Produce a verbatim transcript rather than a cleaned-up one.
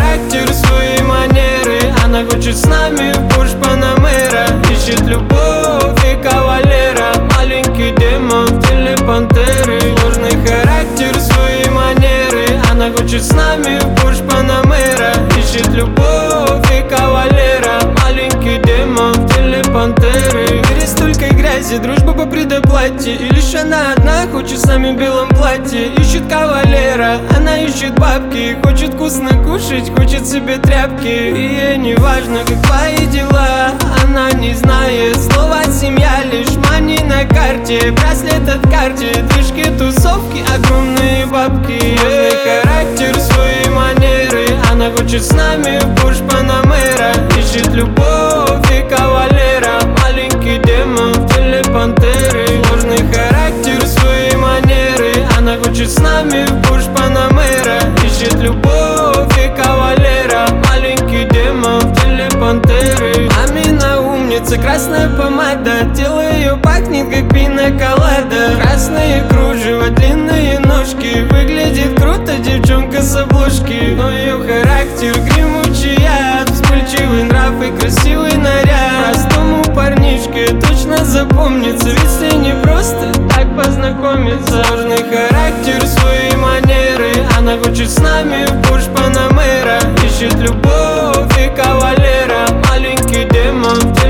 характер, свои манеры. Она хочет с нами в Порш Панамера. Ищет любовь и кавалера. Маленький демон в теле пантеры. Сложный характер, свои манеры. Она хочет с нами в Порш Панамера. Ищет любовь и кавалера. Маленький демон в теле пантеры. В мире столько грязи, дружба по предоплате. И лишь она одна хочет с нами в белом платье. Ищет кавалера, она ищет бабки. Хочет вкусно кушать, хочет себе тряпки. И ей не важно, как твои дела. Она не знает слова семья, лишь мани на карте. Браслет от карте, движки, тусовки, огромные бабки. Сложный характер, свои манеры. Она хочет с нами в Порш Панамера. Ищет любовь и кавалера. Маленький демон в теле пантеры. Сложный характер, свои манеры. Она хочет с нами в Порш Панамера. Ищет любовь и кавалера. Маленький демон в теле пантеры. Мамина умница, красная помада. Тело ее пахнет как пина-колада. Красные кружева, длинные ножки. Выглядит круто девчонка с обложки. Но ее характер гремучий яд. Вспыльчивый нрав и красивый наряд. Простому парнишке точно запомнится. Ведь с ней не просто так познакомиться. Сложный характер, свои манеры. Она хочет с нами в Порш Панамера. Ищет любовь и кавалера. Маленький демон в теле